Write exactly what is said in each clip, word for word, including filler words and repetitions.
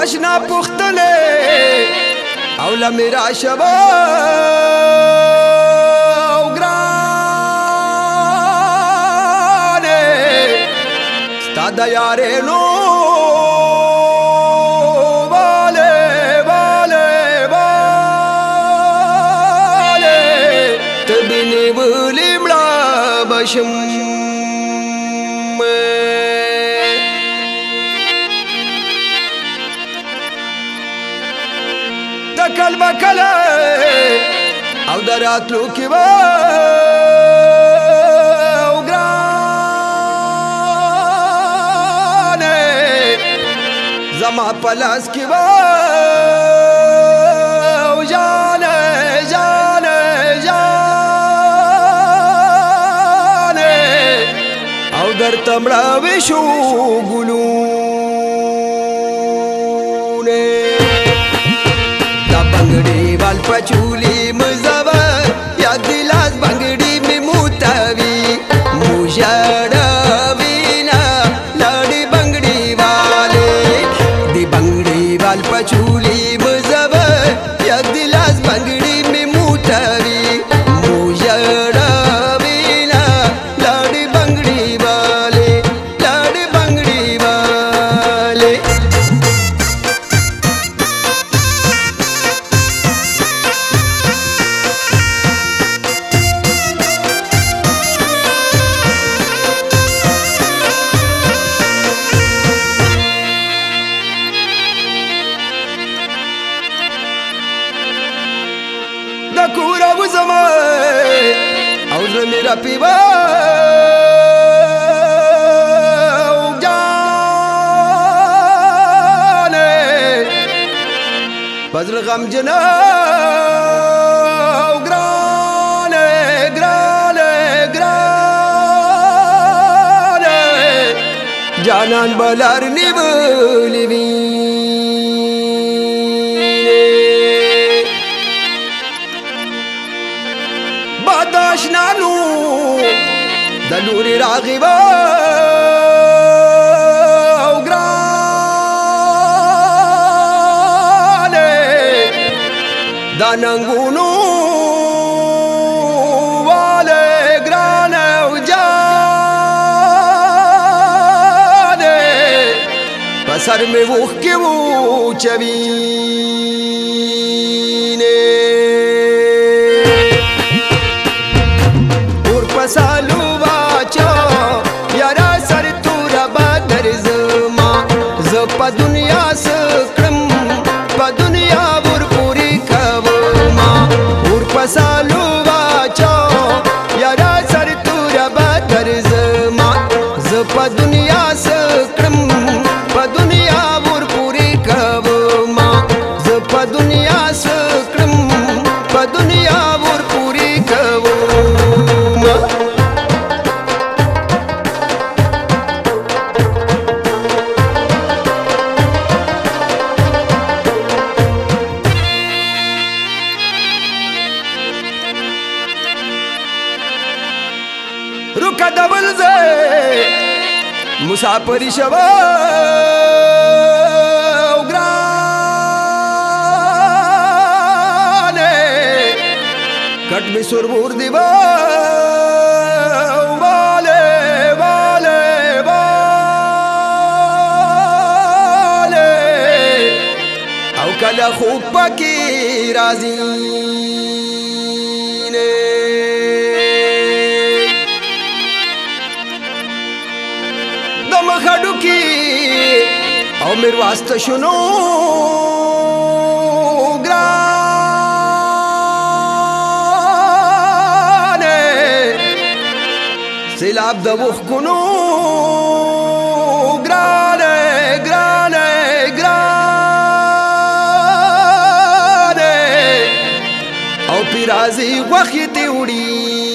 آشنا پختلې او لمیرا شبا او ګرانې ستا د یارینو والے والے والے تبینی ولی مړه بشم کل بکله او دراتلو کی و او ګرانې زما پلاس کی و او جانې جانې جانې او در تمړه وشو ګلونه بنگڑی وال پچولی مزاوا یا دلاس بنگڑی میں موتاوی موجاڑاوینا لاڑی بنگڑی والے دی بنگڑی وال پچولی مزاوا یا دلاس بنگڑی میں موتاوی موجاڑاوینا لاڑی بنگڑی والے لاڑی بنگڑی والے کورا وزما او زمیرا پیوا او جانے بزر غم جنا او گرانے گرانے گرانے جانان بلار نیولی داشنانو دلوري راغبا او ګرانې داننګونو والے ګرانې او جانې پسر مې وخ کې وو چوينه سالو واچو یارا سر تورا بدر زما ز په دنیا سکرم په دنیا ور پوری کوما ور په سالو واچو یارا سر تورا بدر زما ز په دنیا سکرم په دنیا ور پوری کوما ز په دنیا سکرم په دنیا ور پوری کوما रुका दबल से मुसाफरी शवा उग्राने कट में सुरबूर दिवा वाले वाले वाले औ कला खूब पकी राजी مخړو کې او مر واسطه شنو ګرانې سیلاب د وخ کونو ګرانې ګرانې ګرانې او پیرازي وخت ته وړي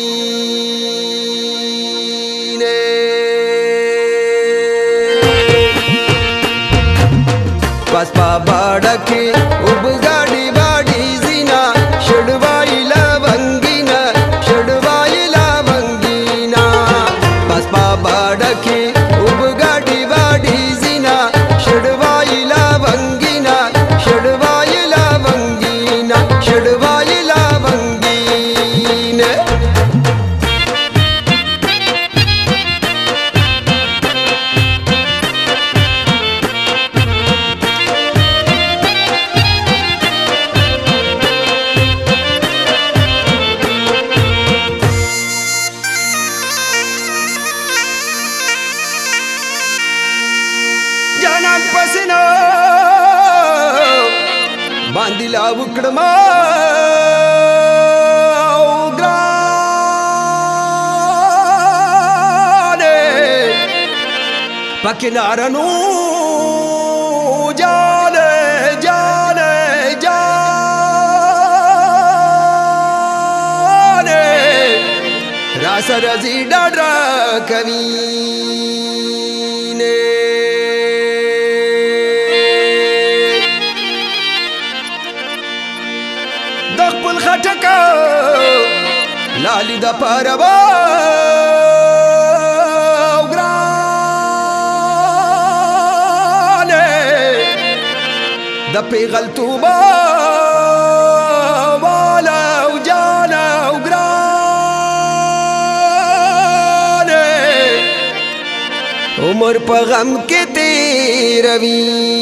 बस पा बाड़के उब गाड़ी बाड़ी जीना शडवाई लवंगीना शडवाई लवंगीना बस पा बाड़के उब गाड़ी बाड़ी जीना शडवाई लवंगीना کړم ګرانې پکې نارنو جانې جانې جانې را سره زی ډاډ راکوي د خپل خټکه لالي د پاره او ګرانې د پیغلتوبه والا او جانا او ګرانې عمر په غم کې تیروي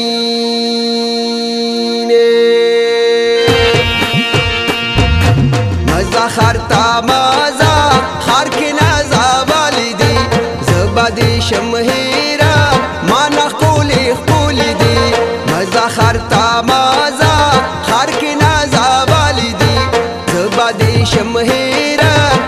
خر تا مازا خر کې نازا والدي زبا دي شمهيرا ما نقولي قولي دي مزا خر تا مازا خر کې نازا والدي زبا دي شمهيرا